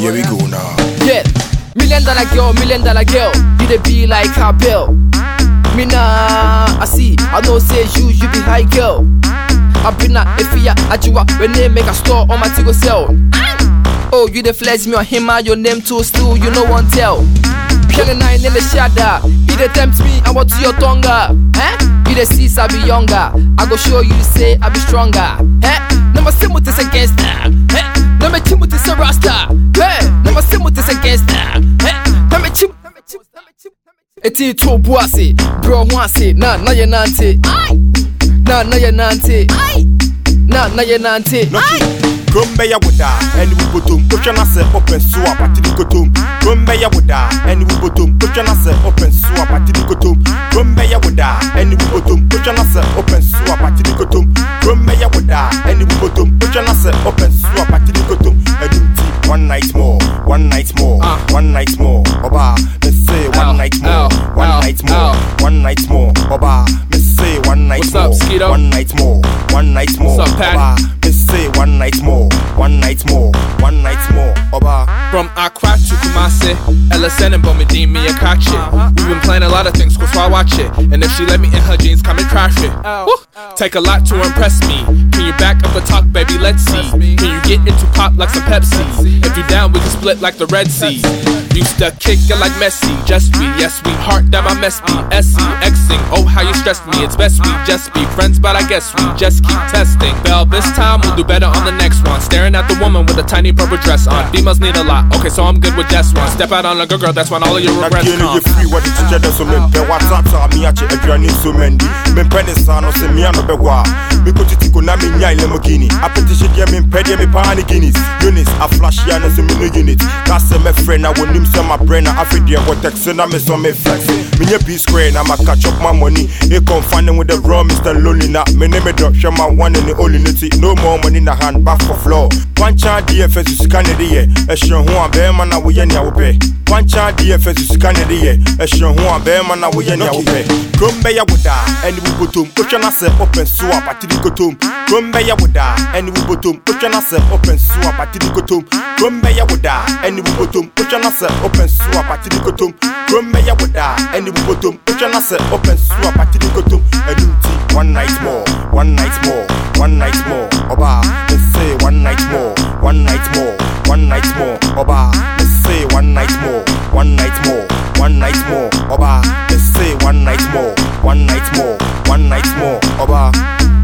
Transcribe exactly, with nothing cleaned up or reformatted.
Here we go now. Yeah, million dollar girl, million dollar girl. You dey be like a bell. Me nah, I see, I know say you, you be high girl. I been a Efia, Ajiwa, when they make a store on my Tigo sell. Oh, you the flex me on him, your name too still, you know one tell. Killing nine in the shadow, he the tempt me, I want to your tonga. Eh? You the see, I be younger. I go show you, say I be stronger. Eh? Number sim with this against that. Eh? Number chim with this a rasta. Eh? Number sim with this against that. Eh? Number chim. Eti to boise, bro wansi, na na ye nante. Na na ye nante. Na na ye nante. Grumbe ya wuda, and we bottom, pushana se open swap at the cotum. Grumbe ya wuda, and we bottom, pushana se open swap at the cotum. Grumbe ya wuda, and we bottom, pushana se open swap at the cotum. Grumbe ya wuda, and we bottom, pushana se open swap at the cotum. One night more, one night more, one night more. Oba, let's say one night more, one night more, one night more. Oba, let's say one night more, one night more, one night more. Oba, let's say one night more, one night more, one night more. Oba. From Accra to Kumasi, Ella Sen and Bomedin me a crack shit. We've been playing a lot of things, cause why watch it? And if she let me in her jeans, come and crash it. Woo. Take a lot to impress me. Can you back up the talk, baby? Let's see. Can you get into pop like some Pepsi? If you down, we can split like the Red Sea. Used to kick it like Messi, just we, yes we. Heart down my mess be S E Xing. Oh how you stress me, it's best we just be friends, but I guess we just keep testing. Bell, this time we'll do better on the next one. Staring at the woman with a tiny purple dress on. Females need a lot, okay, so I'm good with just one. Step out on a good girl, that's when all of your regrets come. You free what it's together, so men pay what's up, so me at you, need so many. Men pennies on us, and me on the bewa. Me put it to Konami, Nyai Lemokini. I petition them in Pedia, me Pani Guineas. Unis, I flash Yanas in the unit. That's my friend, I will name some my brain. I feel dear what Texan, I'm so me flexing. Me a piece square, I'm a catch up my money. They come finding with the raw Mister Lonely. Now, me name it drop, show my one in the only nitty. No more money in the hand, back for floor. One child D F S is Canada, a show who I'm bear man, I will yen your pay. One child D F S is Canada, a show who I'm bear man, I will yen your pay. Grumbe ya wuda, and we bottom, pushana se open swap at the cotum. Grumbe ya wuda, and we bottom, pushana se open swap at the cotum. Grumbe ya wuda, and we bottom, pushana se open swap at the cotum. Grumbe ya wuda, and we bottom, pushana se open swap at the cotum. One night more, one night more, one night more. Oba, let's say one night more, one night more, one night more. Oba, let's say one night more, one night more, one night more. Oba, let's say one night more, one night more, one night more. Oba.